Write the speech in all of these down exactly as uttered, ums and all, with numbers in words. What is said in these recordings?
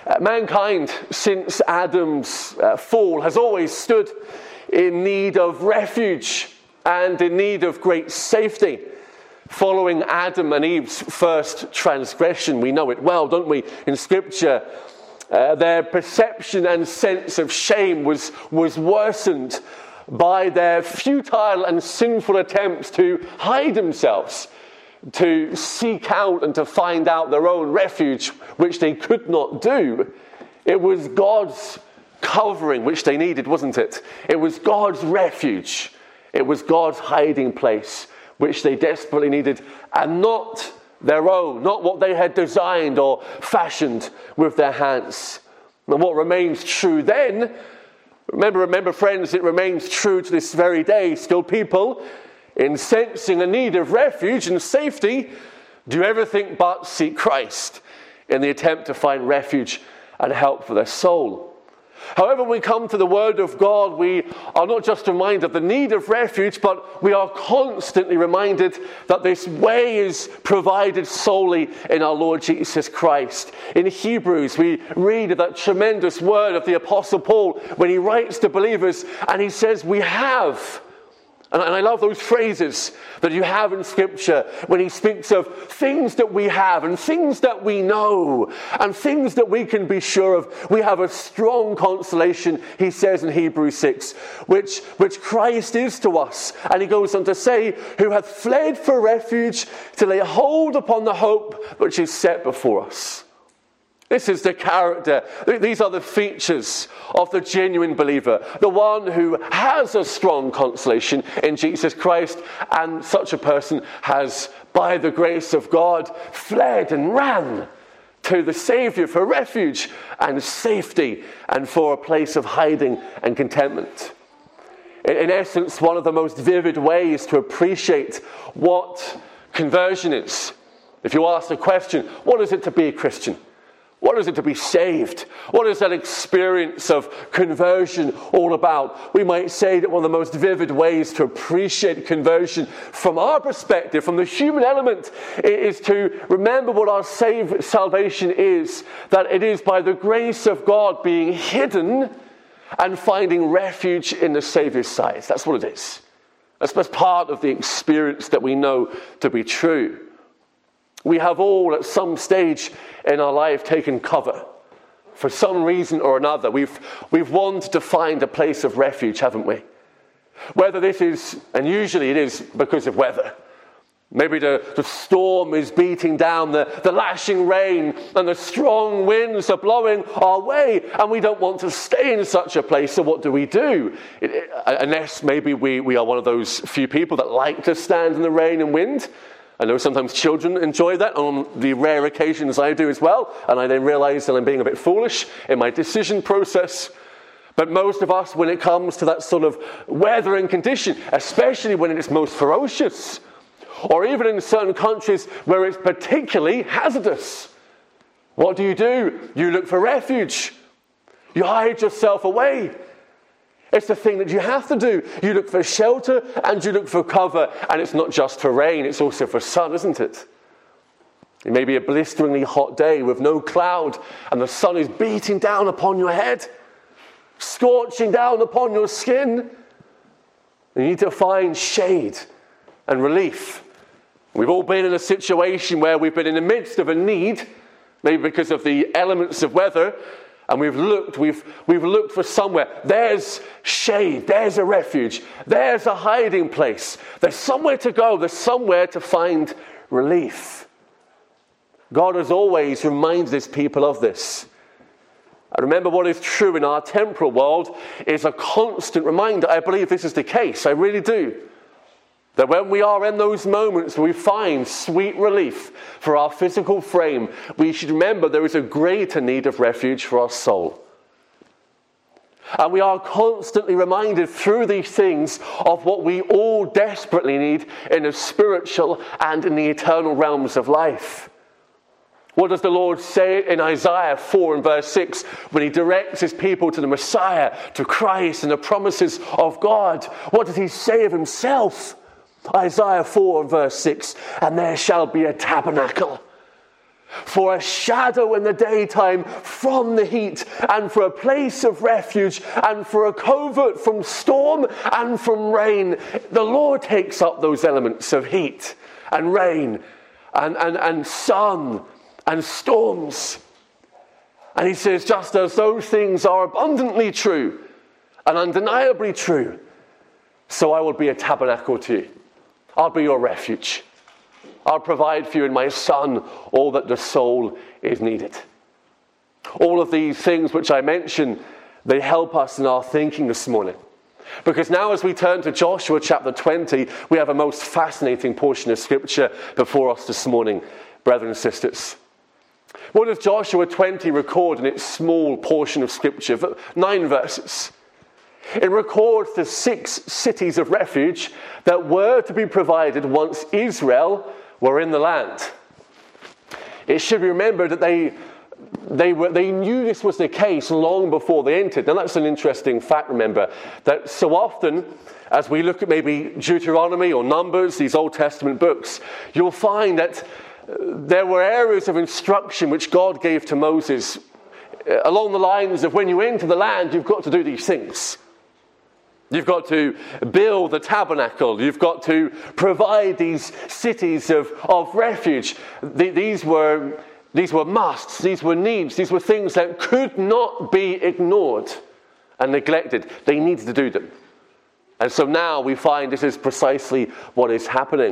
Uh, mankind, since Adam's uh, fall, has always stood in need of refuge and in need of great safety. Following Adam and Eve's first transgression, we know it well, don't we, in Scripture, uh, their perception and sense of shame was, was worsened by their futile and sinful attempts to hide themselves, to seek out and to find out their own refuge, which they could not do. It was God's covering which they needed, wasn't it? It was God's refuge. It was God's hiding place which they desperately needed, and not their own, not what they had designed or fashioned with their hands. And what remains true then, remember, remember friends, it remains true to this very day. Still, people, in sensing a need of refuge and safety, do everything but seek Christ in the attempt to find refuge and help for their soul. However, when we come to the Word of God, we are not just reminded of the need of refuge, but we are constantly reminded that this way is provided solely in our Lord Jesus Christ. In Hebrews, we read that tremendous word of the Apostle Paul when he writes to believers, and he says, we have. And I love those phrases that you have in Scripture when he speaks of things that we have and things that we know and things that we can be sure of. We have a strong consolation, he says in Hebrews six, which, which Christ is to us. And he goes on to say, who hath fled for refuge to lay hold upon the hope which is set before us. This is the character, these are the features of the genuine believer, the one who has a strong consolation in Jesus Christ, and such a person has, by the grace of God, fled and ran to the Saviour for refuge and safety and for a place of hiding and contentment. In essence, one of the most vivid ways to appreciate what conversion is. If you ask the question, what is it to be a Christian? What is it to be saved? What is that experience of conversion all about? We might say that one of the most vivid ways to appreciate conversion from our perspective, from the human element, is to remember what our save, salvation is. That it is by the grace of God being hidden and finding refuge in the Saviour's side. That's what it is. That's, that's part of the experience that we know to be true. We have all at some stage in our life taken cover. For some reason or another, we've, we've wanted to find a place of refuge, haven't we? Whether this is, and usually it is because of weather. Maybe the, the storm is beating down, the, the lashing rain and the strong winds are blowing our way, and we don't want to stay in such a place, so what do we do? It, it, unless maybe we, we are one of those few people that like to stand in the rain and wind. I know sometimes children enjoy that on the rare occasions I do as well, and I then realize that I'm being a bit foolish in my decision process. But most of us, when it comes to that sort of weather and condition, especially when it is most ferocious, or even in certain countries where it's particularly hazardous, what do you do? You look for refuge. You hide yourself away. It's the thing that you have to do. You look for shelter and you look for cover. And it's not just for rain, it's also for sun, isn't it? It may be a blisteringly hot day with no cloud and the sun is beating down upon your head, scorching down upon your skin. You need to find shade and relief. We've all been in a situation where we've been in the midst of a need, maybe because of the elements of weather, and we've looked, we've, we've looked for somewhere. There's shade, there's a refuge, there's a hiding place. There's somewhere to go, there's somewhere to find relief. God has always reminded his people of this. And remember, what is true in our temporal world is a constant reminder. I believe this is the case, I really do. That when we are in those moments where we find sweet relief for our physical frame, we should remember there is a greater need of refuge for our soul. And we are constantly reminded through these things of what we all desperately need in the spiritual and in the eternal realms of life. What does the Lord say in Isaiah four and verse six when he directs his people to the Messiah, to Christ and the promises of God? What does he say of himself? Isaiah four and verse six, and there shall be a tabernacle for a shadow in the daytime from the heat, and for a place of refuge, and for a covert from storm and from rain. The Lord takes up those elements of heat and rain and, and, and sun and storms. And he says, just as those things are abundantly true and undeniably true, so I will be a tabernacle to you. I'll be your refuge. I'll provide for you in my Son all that the soul is needed. All of these things which I mentioned, they help us in our thinking this morning. Because now as we turn to Joshua chapter twenty, we have a most fascinating portion of Scripture before us this morning, brethren and sisters. What does Joshua twenty record in its small portion of Scripture? Nine verses. It records the six cities of refuge that were to be provided once Israel were in the land. It should be remembered that they they were they knew this was the case long before they entered. Now that's an interesting fact, remember, that so often as we look at maybe Deuteronomy or Numbers, these Old Testament books, you'll find that there were areas of instruction which God gave to Moses along the lines of, when you enter the land, you've got to do these things. You've got to build the tabernacle. You've got to provide these cities of, of refuge. The, these were, these were musts. These were needs. These were things that could not be ignored and neglected. They needed to do them. And so now we find this is precisely what is happening.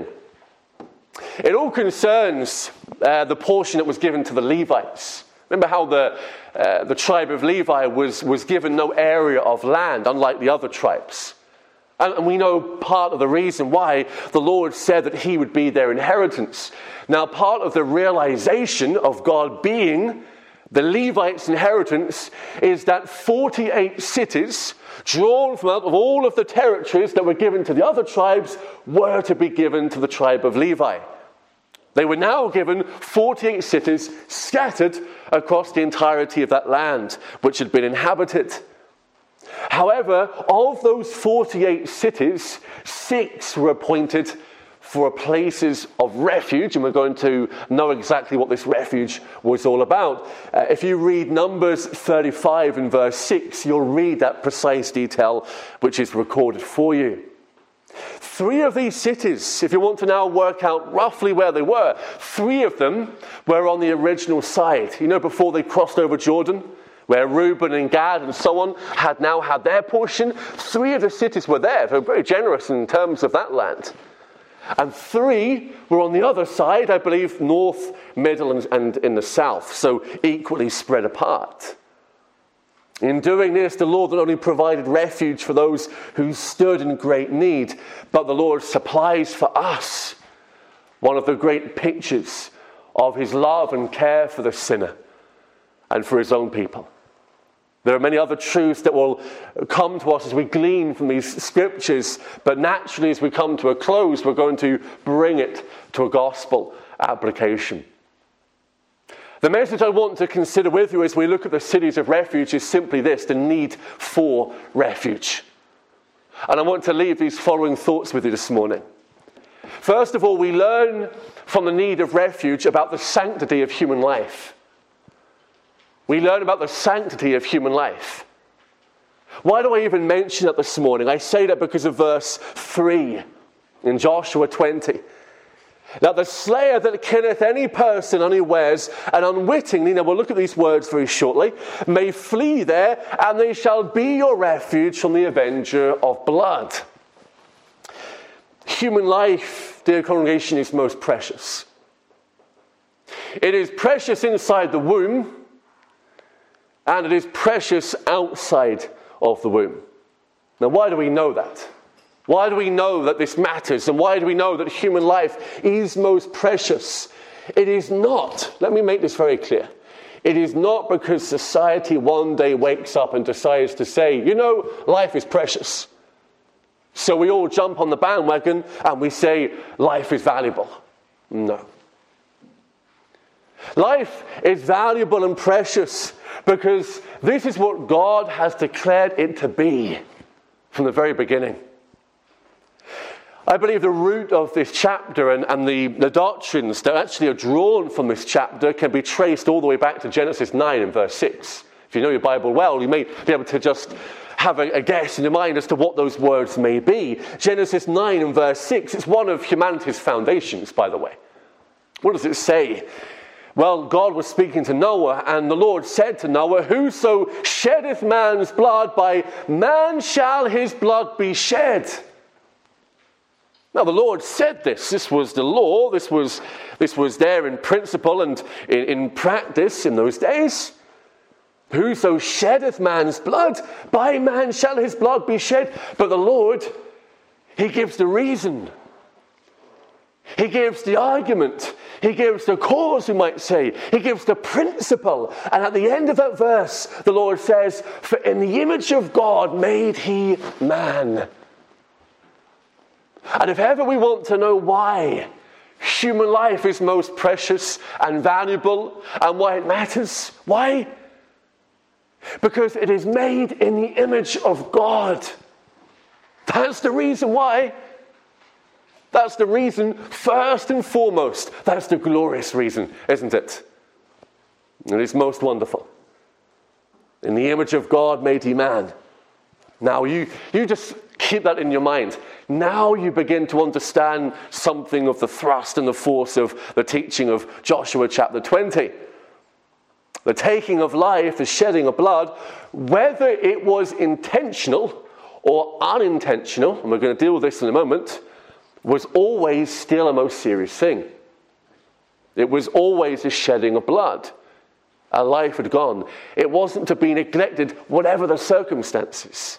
It all concerns uh, the portion that was given to the Levites. Remember how the uh, the tribe of Levi was, was given no area of land, unlike the other tribes. And, and we know part of the reason why the Lord said that he would be their inheritance. Now, part of the realization of God being the Levites' inheritance is that forty-eight cities, drawn from out of all of the territories that were given to the other tribes, were to be given to the tribe of Levi. They were now given forty-eight cities scattered across the entirety of that land, which had been inhabited. However, of those forty-eight cities, six were appointed for places of refuge, and we're going to know exactly what this refuge was all about. Uh, if you read Numbers thirty-five and verse six, you'll read that precise detail which is recorded for you. Three of these cities, if you want to now work out roughly where they were, three of them were on the original side. You know, before they crossed over Jordan, where Reuben and Gad and so on had now had their portion, three of the cities were there. They were very generous in terms of that land. And three were on the other side, I believe, north, middle, and, and in the south, so equally spread apart. In doing this, the Lord not only provided refuge for those who stood in great need, but the Lord supplies for us one of the great pictures of his love and care for the sinner and for his own people. There are many other truths that will come to us as we glean from these scriptures, but naturally as we come to a close, we're going to bring it to a gospel application. The message I want to consider with you as we look at the cities of refuge is simply this: the need for refuge. And I want to leave these following thoughts with you this morning. First of all, we learn from the need of refuge about the sanctity of human life. We learn about the sanctity of human life. Why do I even mention that this morning? I say that because of verse three in Joshua twenty. Now the slayer that killeth any person unawares and unwittingly, now we'll look at these words very shortly, may flee there, and they shall be your refuge from the avenger of blood. Human life, dear congregation, is most precious. It is precious inside the womb, and it is precious outside of the womb. Now why do we know that? Why do we know that this matters? And why do we know that human life is most precious? It is not, let me make this very clear, it is not because society one day wakes up and decides to say, you know, life is precious. So we all jump on the bandwagon and we say, life is valuable. No. Life is valuable and precious because this is what God has declared it to be from the very beginning. I believe the root of this chapter and, and the, the doctrines that actually are drawn from this chapter can be traced all the way back to Genesis nine and verse six. If you know your Bible well, you may be able to just have a, a guess in your mind as to what those words may be. Genesis nine and verse six, it's one of humanity's foundations, by the way. What does it say? Well, God was speaking to Noah, and the Lord said to Noah, "Whoso sheddeth man's blood, by man shall his blood be shed." Now, the Lord said this. This was the law. This was, this was there in principle and in, in practice in those days. Whoso sheddeth man's blood, by man shall his blood be shed. But the Lord, he gives the reason. He gives the argument. He gives the cause, we might say. He gives the principle. And at the end of that verse, the Lord says, "For in the image of God made he man." And if ever we want to know why human life is most precious and valuable and why it matters, why? Because it is made in the image of God. That's the reason why. That's the reason, first and foremost. That's the glorious reason, isn't it? It is most wonderful. In the image of God made he man. Now, you, you just keep that in your mind. Now you begin to understand something of the thrust and the force of the teaching of Joshua chapter twenty. The taking of life, the shedding of blood, whether it was intentional or unintentional, and we're going to deal with this in a moment, was always still a most serious thing. It was always a shedding of blood. A life had gone. It wasn't to be neglected, whatever the circumstances.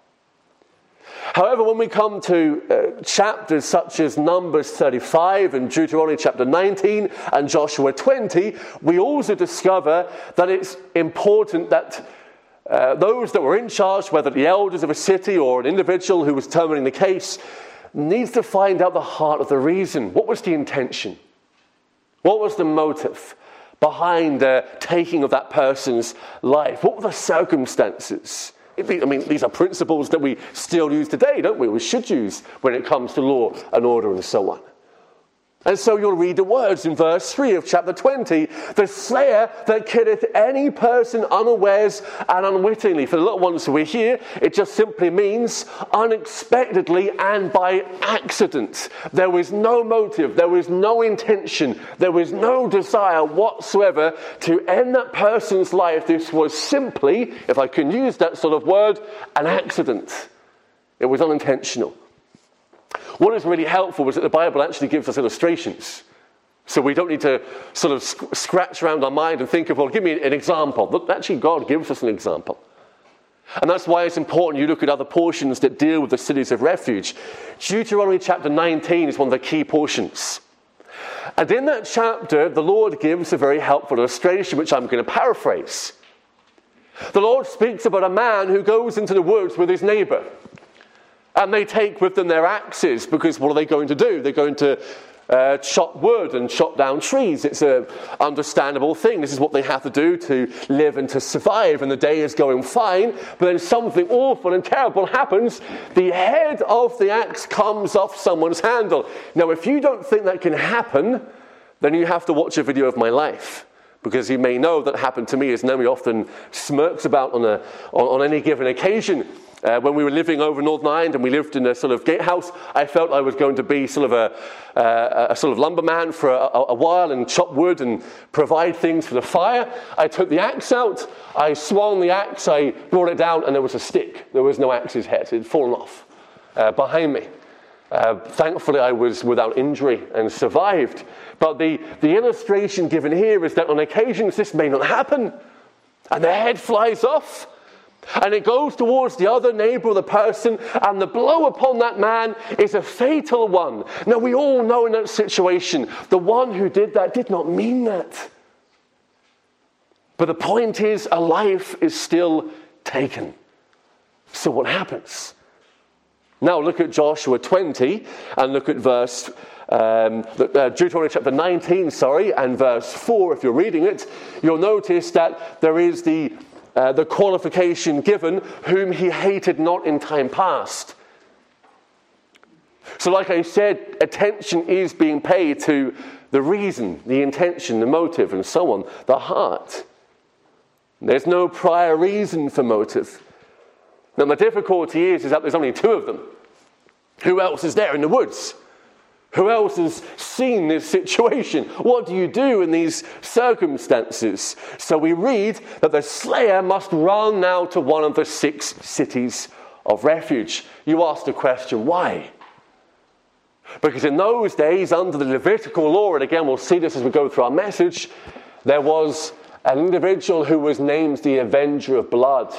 However, when we come to uh, chapters such as Numbers thirty-five and Deuteronomy chapter nineteen and Joshua twenty, we also discover that it's important that uh, those that were in charge, whether the elders of a city or an individual who was determining the case, needs to find out the heart of the reason. What was the intention? What was the motive behind the taking of that person's life? What were the circumstances? I mean, these are principles that we still use today, don't we? We should use when it comes to law and order and so on. And so you'll read the words in verse three of chapter twenty. "The slayer that killeth any person unawares and unwittingly." For the little ones who are here, it just simply means unexpectedly and by accident. There was no motive, there was no intention, there was no desire whatsoever to end that person's life. This was simply, if I can use that sort of word, an accident. It was unintentional. What is really helpful is that the Bible actually gives us illustrations. So we don't need to sort of sc- scratch around our mind and think of, well, give me an example. But actually, God gives us an example. And that's why it's important you look at other portions that deal with the cities of refuge. Deuteronomy chapter nineteen is one of the key portions. And in that chapter, the Lord gives a very helpful illustration, which I'm going to paraphrase. The Lord speaks about a man who goes into the woods with his neighbor. And they take with them their axes, because what are they going to do? They're going to uh, chop wood and chop down trees. It's an understandable thing. This is what they have to do to live and to survive. And the day is going fine, but then something awful and terrible happens. The head of the axe comes off someone's handle. Now, if you don't think that can happen, then you have to watch a video of my life. Because you may know that happened to me, as Naomi often smirks about on, a, on, on any given occasion. Uh, when we were living over Northern Ireland and we lived in a sort of gatehouse, I felt I was going to be sort of a, uh, a sort of lumberman for a, a, a while and chop wood and provide things for the fire. I took the axe out, I swung the axe, I brought it down, and there was a stick. There was no axe's head. It had fallen off uh, behind me. Uh, thankfully, I was without injury and survived. But the, the illustration given here is that on occasions this may not happen. And the head flies off. And it goes towards the other neighbor of the person, and the blow upon that man is a fatal one. Now, we all know in that situation, the one who did that did not mean that. But the point is, a life is still taken. So what happens? Now look at Joshua twenty, and look at verse, um, uh, Deuteronomy chapter nineteen, sorry, and verse four, if you're reading it. You'll notice that there is the Uh, the qualification given, whom he hated not in time past. So like I said, attention is being paid to the reason, the intention, the motive, and so on, the heart. There's no prior reason for motive. Now the difficulty is, is that there's only two of them. Who else is there in the woods? Who else has seen this situation? What do you do in these circumstances? So we read that the slayer must run now to one of the six cities of refuge. You ask the question, why? Because in those days, under the Levitical law, and again we'll see this as we go through our message, there was an individual who was named the Avenger of Blood.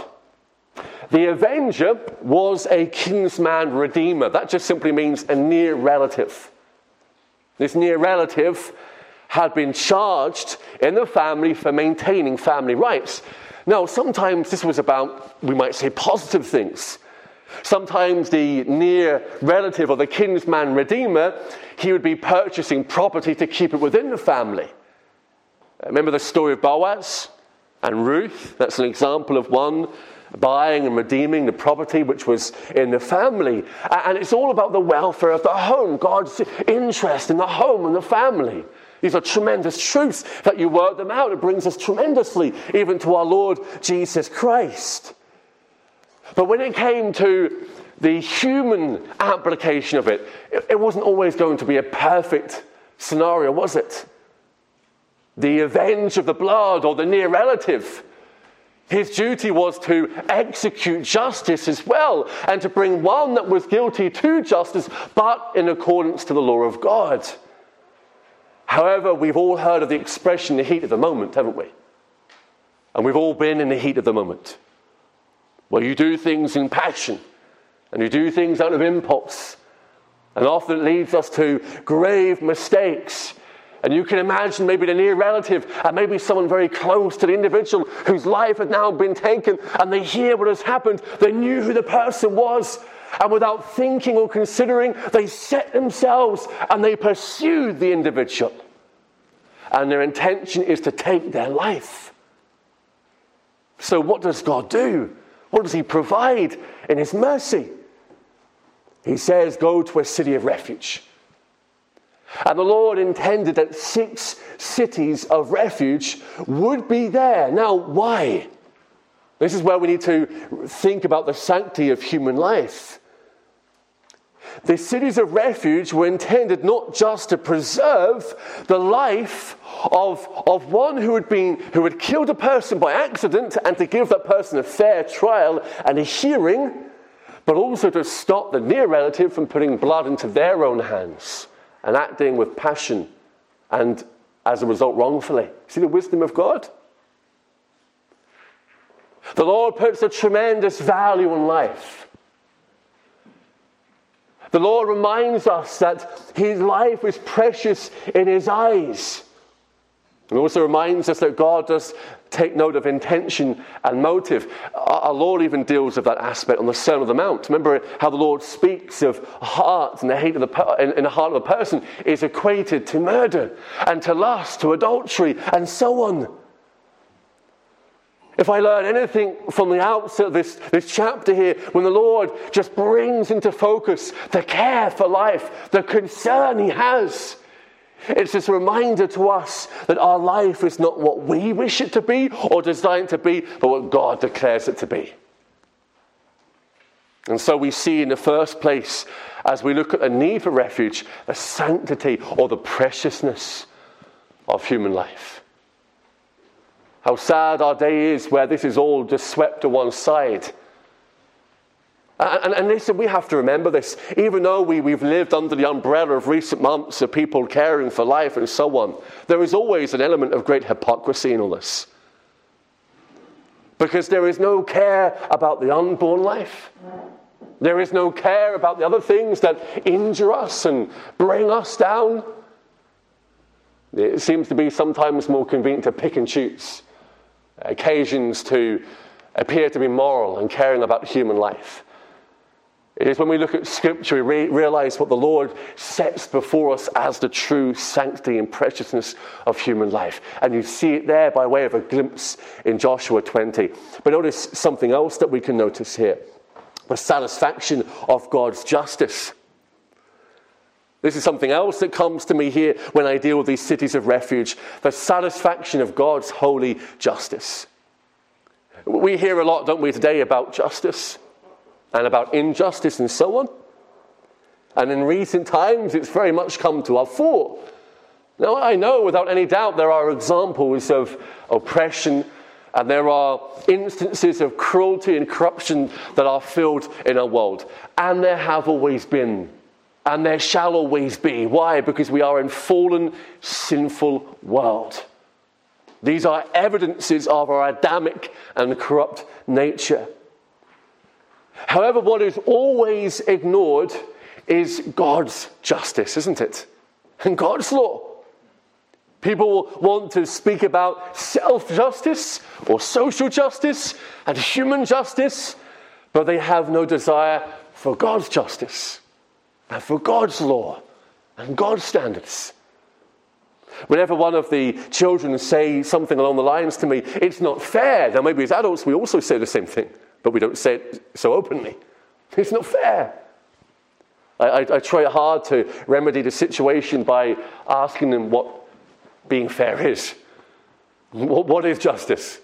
The Avenger was a kinsman redeemer. That just simply means a near relative. This near relative had been charged in the family for maintaining family rights. Now, sometimes this was about, we might say, positive things. Sometimes the near relative or the kinsman redeemer, he would be purchasing property to keep it within the family. Remember the story of Boaz and Ruth? That's an example of one buying and redeeming the property which was in the family. And it's all about the welfare of the home, God's interest in the home and the family. These are tremendous truths that you work them out. It brings us tremendously even to our Lord Jesus Christ. But when it came to the human application of it, it, it wasn't always going to be a perfect scenario, was it? The avenger of the blood or the near relative, his duty was to execute justice as well and to bring one that was guilty to justice, but in accordance to the law of God. However, we've all heard of the expression, the heat of the moment, haven't we? And we've all been in the heat of the moment, where you do things in passion and you do things out of impulse. And often it leads us to grave mistakes. And you can imagine maybe the near relative and maybe someone very close to the individual whose life had now been taken, and they hear what has happened. They knew who the person was, and without thinking or considering, they set themselves and they pursued the individual. And their intention is to take their life. So what does God do? What does he provide in his mercy? He says, go to a city of refuge. And the Lord intended that six cities of refuge would be there. Now, why? This is where we need to think about the sanctity of human life. The cities of refuge were intended not just to preserve the life of, of one who had been who had killed a person by accident and to give that person a fair trial and a hearing, but also to stop the near relative from putting blood into their own hands and acting with passion and, as a result, wrongfully. See the wisdom of God? The Lord puts a tremendous value on life. The Lord reminds us that his life is precious in his eyes. He also reminds us that God does take note of intention and motive. Our Lord even deals with that aspect on the Sermon on the Mount. Remember how the Lord speaks of heart, and the hate of the per- in, in the heart of a person is equated to murder and to lust, to adultery, and so on. If I learn anything from the outset of this, this chapter here, when the Lord just brings into focus the care for life, the concern he has, it's just a reminder to us that our life is not what we wish it to be or designed to be, but what God declares it to be. And so we see in the first place, as we look at the need for refuge, the sanctity or the preciousness of human life. How sad our day is where this is all just swept to one side. And, and, and listen, we have to remember this. Even though we, we've lived under the umbrella of recent months of people caring for life and so on, there is always an element of great hypocrisy in all this. Because there is no care about the unborn life. There is no care about the other things that injure us and bring us down. It seems to be sometimes more convenient to pick and choose occasions to appear to be moral and caring about human life. It is when we look at Scripture, we re- realize what the Lord sets before us as the true sanctity and preciousness of human life. And you see it there by way of a glimpse in Joshua twenty. But notice something else that we can notice here. The satisfaction of God's justice. This is something else that comes to me here when I deal with these cities of refuge. The satisfaction of God's holy justice. We hear a lot, don't we, today about justice and about injustice and so on. And in recent times, it's very much come to our fore. Now, I know without any doubt there are examples of oppression and there are instances of cruelty and corruption that are filled in our world. And there have always been. And there shall always be. Why? Because we are in fallen, sinful world. These are evidences of our Adamic and corrupt nature. However, what is always ignored is God's justice, isn't it? And God's law. People want to speak about self-justice or social justice and human justice, but they have no desire for God's justice and for God's law and God's standards. Whenever one of the children say something along the lines to me, it's not fair. Now maybe as adults we also say the same thing, but we don't say it so openly. It's not fair. I, I, I try hard to remedy the situation by asking them what being fair is. What, what is justice?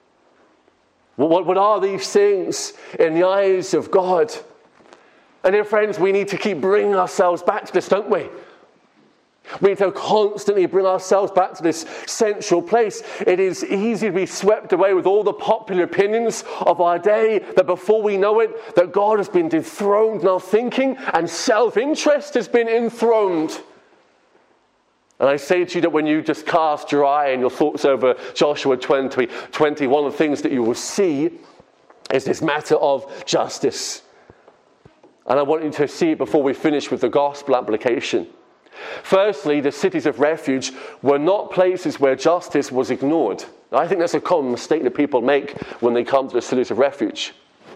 What, what are these things in the eyes of God? And dear friends, we need to keep bringing ourselves back to this, don't we? We need to constantly bring ourselves back to this central place. It is easy to be swept away with all the popular opinions of our day, that before we know it, that God has been dethroned in our thinking and self-interest has been enthroned. And I say to you that when you just cast your eye and your thoughts over Joshua twenty, twenty, one of the things that you will see is this matter of justice. And I want you to see it before we finish with the gospel application. Firstly, the cities of refuge were not places where justice was ignored. Now, I think that's a common mistake that people make when they come to the cities of refuge.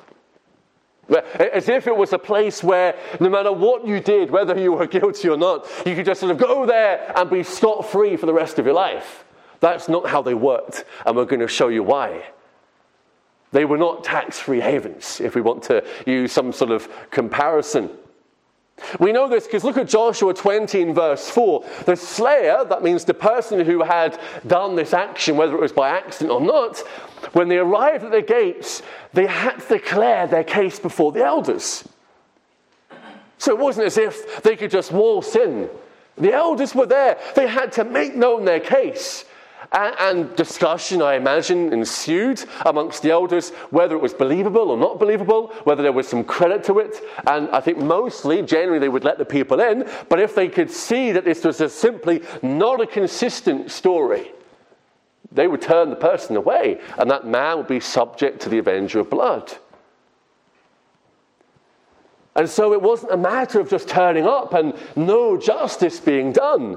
As if it was a place where no matter what you did, whether you were guilty or not, you could just sort of go there and be scot-free for the rest of your life. That's not how they worked, and we're going to show you why. They were not tax-free havens, if we want to use some sort of comparison. We know this because look at Joshua twenty in verse four. The slayer, that means the person who had done this action, whether it was by accident or not, when they arrived at the gates, they had to declare their case before the elders. So it wasn't as if they could just waltz in. The elders were there. They had to make known their case. And, and discussion, I imagine, ensued amongst the elders, whether it was believable or not believable, whether there was some credit to it. And I think mostly, generally, they would let the people in. But if they could see that this was a simply not a consistent story, they would turn the person away, and that man would be subject to the avenger of blood. And so it wasn't a matter of just turning up and no justice being done.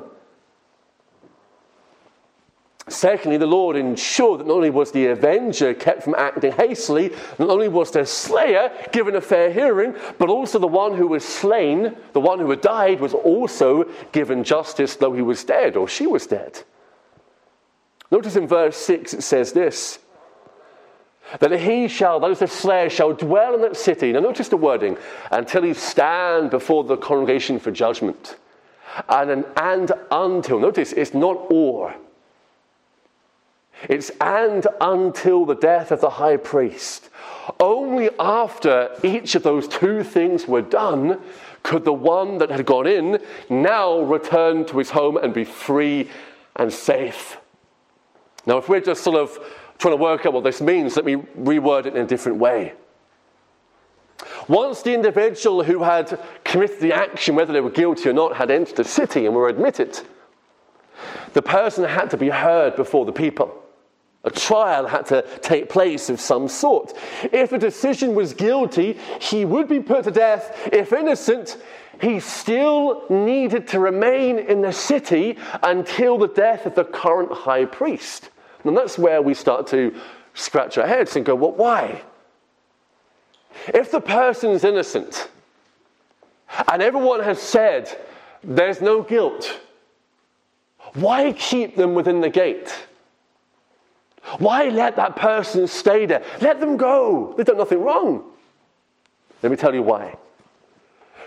Secondly, the Lord ensured that not only was the avenger kept from acting hastily, not only was the slayer given a fair hearing, but also the one who was slain, the one who had died, was also given justice though he was dead or she was dead. Notice in verse six it says this, that he shall, that is the slayer, shall dwell in that city. Now notice the wording, until he stand before the congregation for judgment. And, and until, notice it's not or. It's and until the death of the high priest. Only after each of those two things were done could the one that had gone in now return to his home and be free and safe. Now, if we're just sort of trying to work out what this means, let me reword it in a different way. Once the individual who had committed the action, whether they were guilty or not, had entered the city and were admitted, the person had to be heard before the people. A trial had to take place of some sort. If a decision was guilty, he would be put to death. If innocent, he still needed to remain in the city until the death of the current high priest. And that's where we start to scratch our heads and go, well, why? If the person's innocent, and everyone has said there's no guilt, why keep them within the gate? Why let that person stay there? Let them go. They've done nothing wrong. Let me tell you why.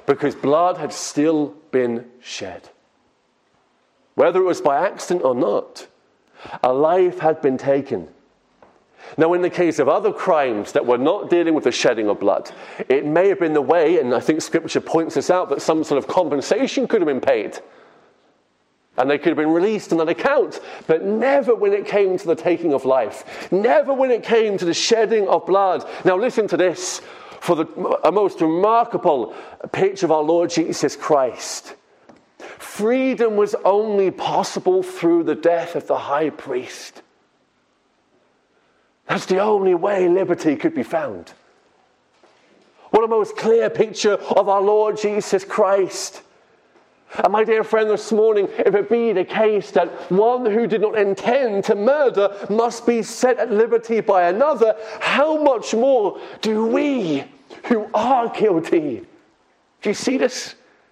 because blood had still been shed. Whether it was by accident or not, a life had been taken. Now, in the case of other crimes that were not dealing with the shedding of blood, it may have been the way, and I think Scripture points this out, that some sort of compensation could have been paid. And they could have been released on that account, but never when it came to the taking of life. Never when it came to the shedding of blood. Now listen to this, for the a most remarkable picture of our Lord Jesus Christ. Freedom was only possible through the death of the high priest. That's the only way liberty could be found. What a most clear picture of our Lord Jesus Christ. And my dear friend, this morning, if it be the case that one who did not intend to murder must be set at liberty by another, how much more do we who are guilty? Do you see this?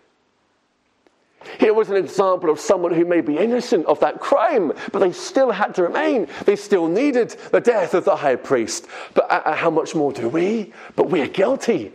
Here was an example of someone who may be innocent of that crime, but they still had to remain. They still needed the death of the high priest. But uh, how much more do we? But we are guilty.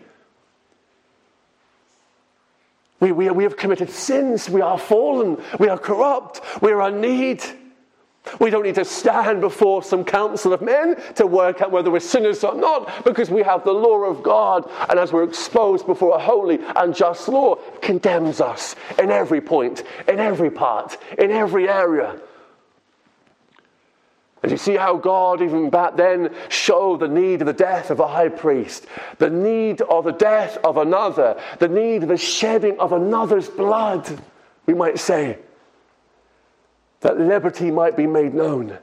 We, we, we have committed sins. We are fallen. We are corrupt. We are in need. We don't need to stand before some council of men to work out whether we're sinners or not, because we have the law of God, and as we're exposed before a holy and just law, it condemns us in every point, in every part, in every area. And you see how God, even back then, showed the need of the death of a high priest, the need of the death of another, the need of the shedding of another's blood, we might say, that liberty might be made known.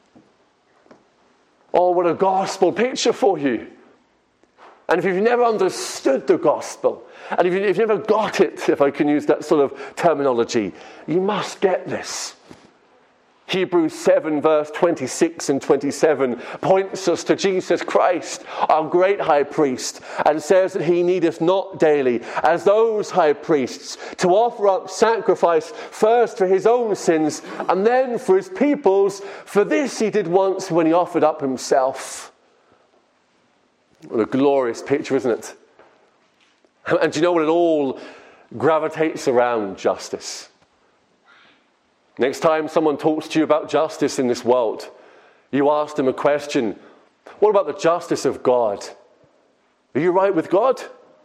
Oh, what a gospel picture for you. And if you've never understood the gospel, and if you've never got it, if I can use that sort of terminology, you must get this. Hebrews seven, verse twenty-six and twenty-seven points us to Jesus Christ, our great high priest, and says that he needeth not daily, as those high priests, to offer up sacrifice first for his own sins, and then for his people's. For this he did once when he offered up himself. What a glorious picture, isn't it? And do you know what? It all gravitates around justice. Next time someone talks to you about justice in this world, you ask them a question: what about the justice of God? Are you right with God?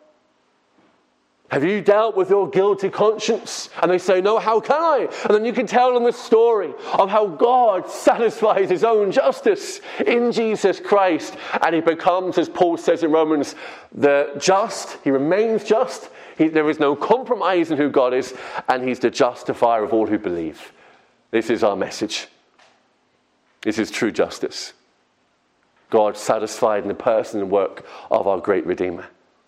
Have you dealt with your guilty conscience? And they say, no, how can I? And then you can tell them the story of how God satisfies his own justice in Jesus Christ. And he becomes, as Paul says in Romans, the just. He remains just. He, there is no compromise in who God is. And he's the justifier of all who believe. This is our message. This is true justice. God satisfied in the person and work of our great Redeemer.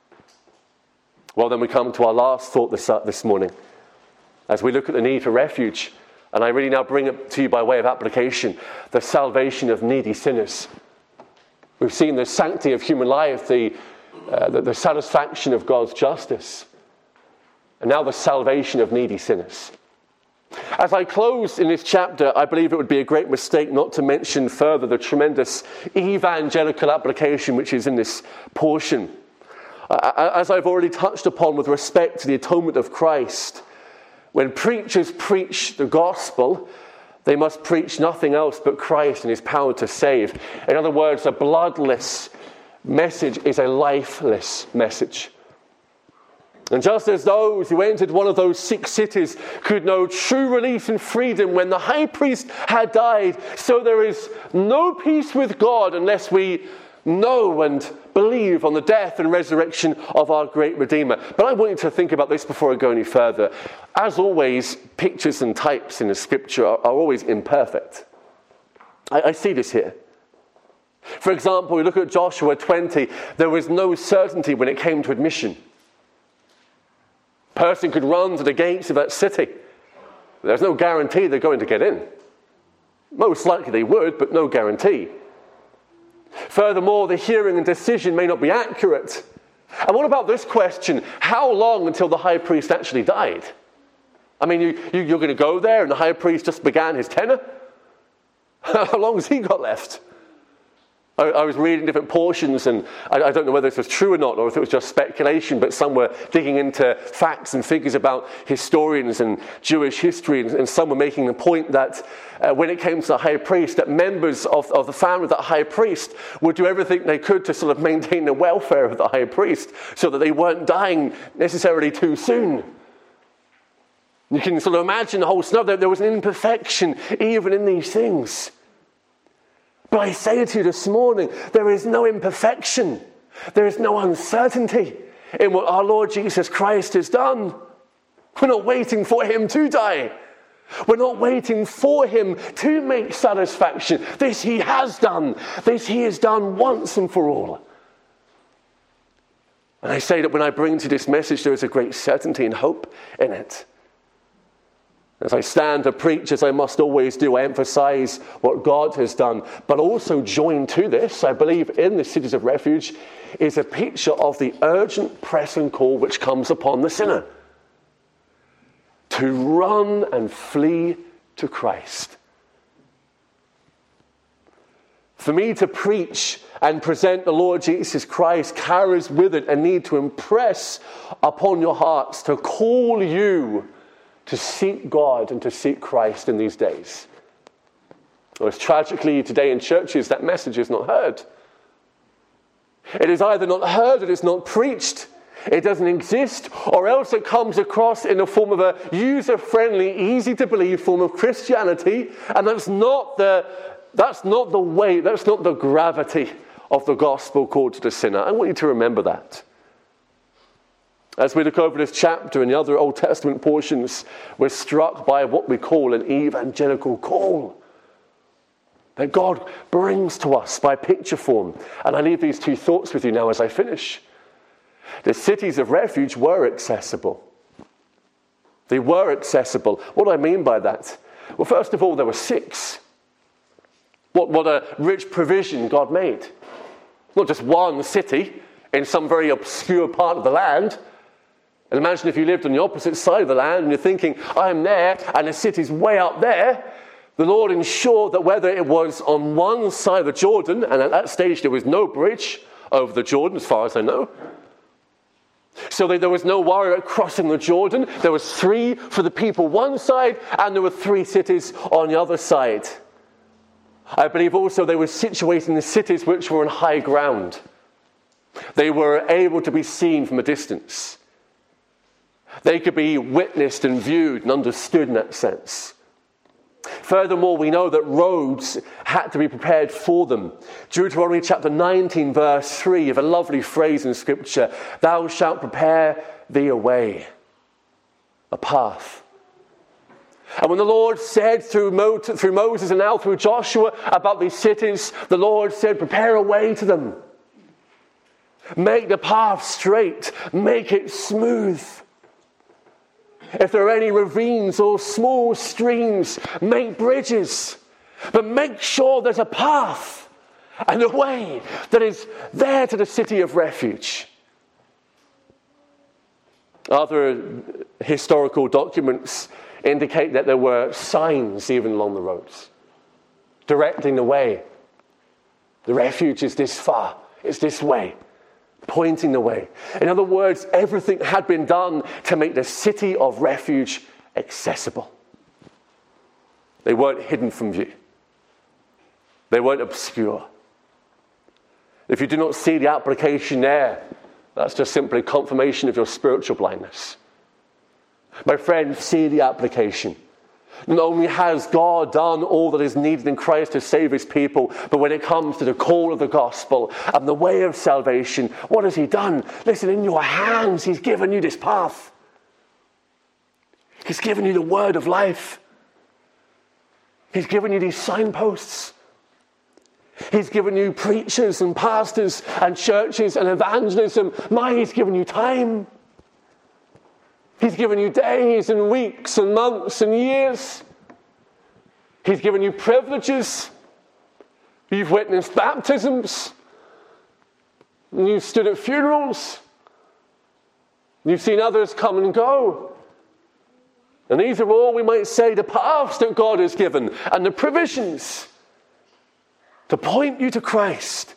Well, then we come to our last thought this, uh, this morning, as we look at the need for refuge. And I really now bring it to you by way of application, the salvation of needy sinners. We've seen the sanctity of human life, the, uh, the, the satisfaction of God's justice, and now the salvation of needy sinners. As I close in this chapter, I believe it would be a great mistake not to mention further the tremendous evangelical application which is in this portion. As I've already touched upon with respect to the atonement of Christ, when preachers preach the gospel, they must preach nothing else but Christ and his power to save. In other words, a bloodless message is a lifeless message. And just as those who entered one of those six cities could know true relief and freedom when the high priest had died, so there is no peace with God unless we know and believe on the death and resurrection of our great Redeemer. But I want you to think about this before I go any further. As always, pictures and types in the scripture are, are always imperfect. I, I see this here. For example, we look at Joshua twenty. There was no certainty when it came to admission. A person could run to the gates of that city. There's no guarantee they're going to get in. Most likely they would, but no guarantee. Furthermore, the hearing and decision may not be accurate. And what about this question? How long until the high priest actually died? I mean, you, you, you're going to go there and the high priest just began his tenure? How long has he got left? I, I was reading different portions, and I, I don't know whether this was true or not, or if it was just speculation, but some were digging into facts and figures about historians and Jewish history, and, and some were making the point that uh, when it came to the high priest, that members of, of the family of that high priest would do everything they could to sort of maintain the welfare of the high priest so that they weren't dying necessarily too soon. You can sort of imagine the whole scenario. There was an imperfection even in these things. But I say to you this morning, there is no imperfection. There is no uncertainty in what our Lord Jesus Christ has done. We're not waiting for him to die. We're not waiting for him to make satisfaction. This he has done. This he has done once and for all. And I say that when I bring to this message, there is a great certainty and hope in it. As I stand to preach, as I must always do, I emphasize what God has done. But also joined to this, I believe in the cities of refuge, is a picture of the urgent pressing call which comes upon the sinner. To run and flee to Christ. For me to preach and present the Lord Jesus Christ carries with it a need to impress upon your hearts, to call you to seek God and to seek Christ in these days. Whereas tragically today in churches that message is not heard. It is either not heard or it's not preached. It doesn't exist, or else it comes across in the form of a user-friendly, easy-to-believe form of Christianity, and that's not the that's not the way, that's not the gravity of the gospel called to the sinner. I want you to remember that. As we look over this chapter and the other Old Testament portions, we're struck by what we call an evangelical call that God brings to us by picture form. And I leave these two thoughts with you now as I finish. The cities of refuge were accessible. They were accessible. What do I mean by that? Well, first of all, there were six. What, what a rich provision God made. Not just one city in some very obscure part of the land. And imagine if you lived on the opposite side of the land and you're thinking, I'm there and the city's way up there. The Lord ensured that whether it was on one side of the Jordan, and at that stage there was no bridge over the Jordan as far as I know. So there was no worry about crossing the Jordan. There was three for the people one side and there were three cities on the other side. I believe also they were situated in the cities which were on high ground. They were able to be seen from a distance. They could be witnessed and viewed and understood in that sense. Furthermore, we know that roads had to be prepared for them. Deuteronomy chapter nineteen, verse three, of a lovely phrase in Scripture, thou shalt prepare thee a way, a path. And when the Lord said through, Mo- through Moses and now through Joshua about these cities, the Lord said, prepare a way to them. Make the path straight. Make it smooth. If there are any ravines or small streams, make bridges. But make sure there's a path and a way that is there to the city of refuge. Other historical documents indicate that there were signs even along the roads, directing the way. The refuge is this far, it's this way. Pointing the way. In other words, everything had been done to make the city of refuge accessible. They weren't hidden from view. They weren't obscure. If you do not see the application there, that's just simply confirmation of your spiritual blindness. My friend, see the application. Not only has God done all that is needed in Christ to save his people, but when it comes to the call of the gospel and the way of salvation, what has he done? Listen, in your hands, he's given you this path. He's given you the word of life. He's given you these signposts. He's given you preachers and pastors and churches and evangelism. My, he's given you time. He's given you days and weeks and months and years. He's given you privileges. You've witnessed baptisms. You've stood at funerals. You've seen others come and go. And these are all, we might say, the paths that God has given and the provisions to point you to Christ.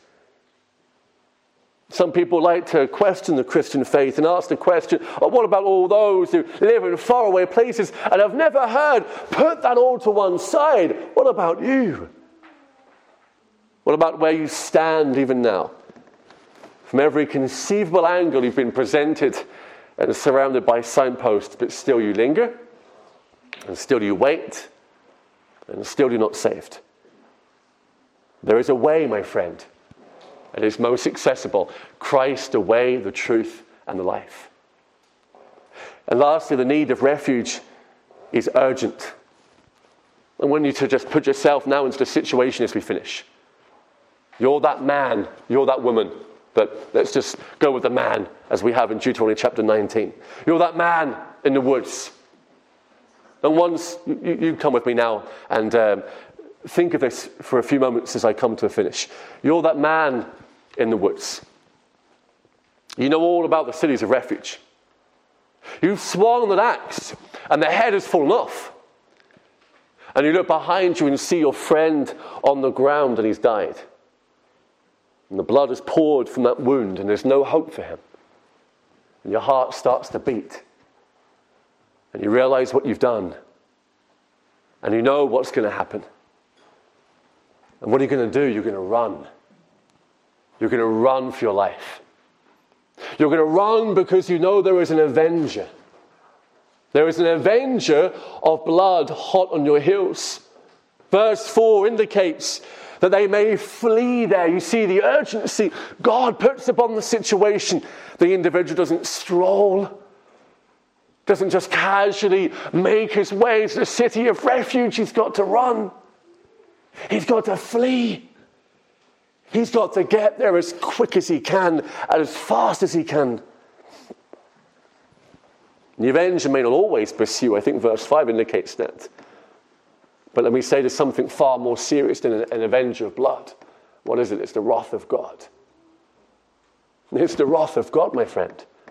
Some people like to question the Christian faith and ask the question, oh, what about all those who live in faraway places and have never heard? Put that all to one side. What about you? What about where you stand even now? From every conceivable angle you've been presented and surrounded by signposts, but still you linger, and still you wait, and still you're not saved. There is a way, my friend. It is most accessible. Christ, the way, the truth, and the life. And lastly, the need of refuge is urgent. I want you to just put yourself now into the situation as we finish. You're that man, you're that woman, but let's just go with the man as we have in Deuteronomy chapter nineteen. You're that man in the woods. And once, you, you come with me now and um, think of this for a few moments as I come to a finish. You're that man in the woods. You know all about the cities of refuge. You've swung that axe and the head has fallen off. And you look behind you and see your friend on the ground and he's died. And the blood has poured from that wound and there's no hope for him. And your heart starts to beat. And you realize what you've done. And you know what's going to happen. And what are you going to do? You're going to run. You're going to run for your life. You're going to run because you know there is an avenger. There is an avenger of blood hot on your heels. Verse four indicates that they may flee there. You see the urgency God puts upon the situation. The individual doesn't stroll, doesn't just casually make his way to the city of refuge. He's got to run. He's got to flee. He's got to get there as quick as he can and as fast as he can. The avenger may not always pursue. I think verse five indicates that. But let me say there's something far more serious than an avenger of blood. What is it? It's the wrath of God. It's the wrath of God, my friend.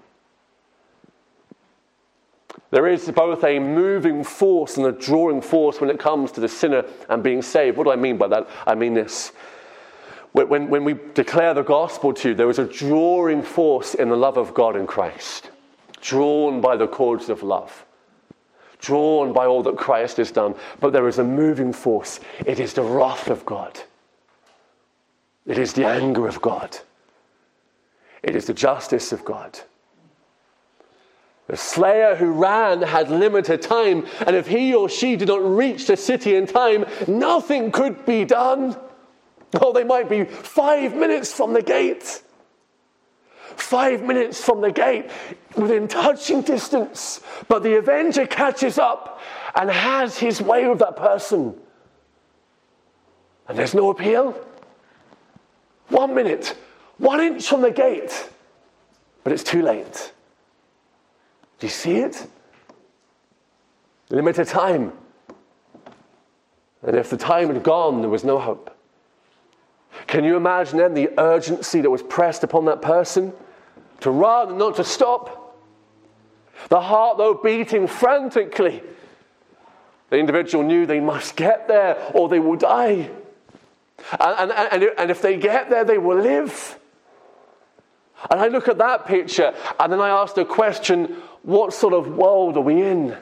There is both a moving force and a drawing force when it comes to the sinner and being saved. What do I mean by that? I mean this. When, when we declare the gospel to you, there is a drawing force in the love of God in Christ. Drawn by the cords of love. Drawn by all that Christ has done. But there is a moving force. It is the wrath of God. It is the anger of God. It is the justice of God. The slayer who ran had limited time, and if he or she did not reach the city in time, nothing could be done. Oh, they might be five minutes from the gate. Five minutes from the gate, within touching distance. But the avenger catches up and has his way with that person. And there's no appeal. One minute, one inch from the gate. But it's too late. Do you see it? Limited time. And if the time had gone, there was no hope. Can you imagine then the urgency that was pressed upon that person? To run and not to stop. The heart, though, beating frantically. The individual knew they must get there or they will die. And, and, and, and if they get there, they will live. And I look at that picture and then I ask the question, what sort of world are we in?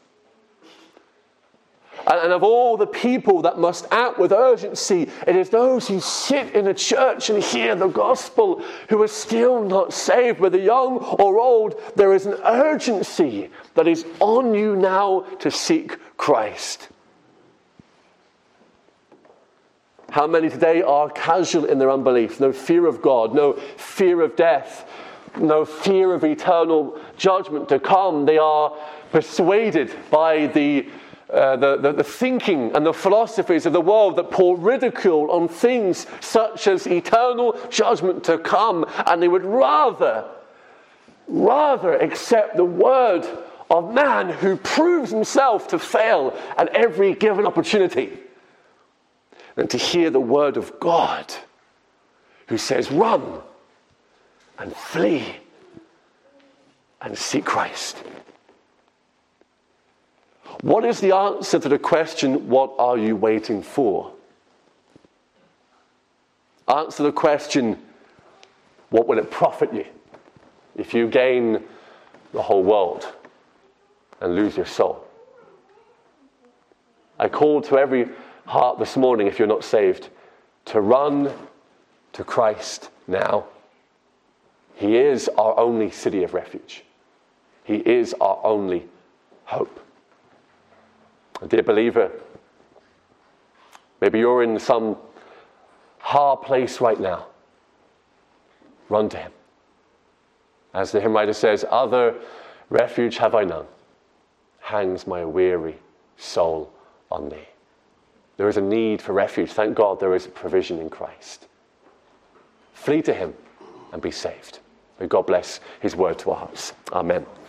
And of all the people that must act with urgency, it is those who sit in a church and hear the gospel who are still not saved. Whether young or old, there is an urgency that is on you now to seek Christ. How many today are casual in their unbelief? No fear of God, no fear of death, no fear of eternal judgment to come. They are persuaded by the Uh, the, the, the thinking and the philosophies of the world that pour ridicule on things such as eternal judgment to come, and they would rather, rather accept the word of man who proves himself to fail at every given opportunity than to hear the word of God who says run and flee and seek Christ. What is the answer to the question, what are you waiting for? Answer the question, what will it profit you if you gain the whole world and lose your soul? I call to every heart this morning, if you're not saved, to run to Christ now. He is our only city of refuge. He is our only hope. Dear believer, maybe you're in some hard place right now. Run to him. As the hymn writer says, other refuge have I none. Hangs my weary soul on thee. There is a need for refuge. Thank God there is a provision in Christ. Flee to him and be saved. May God bless his word to our hearts. Amen.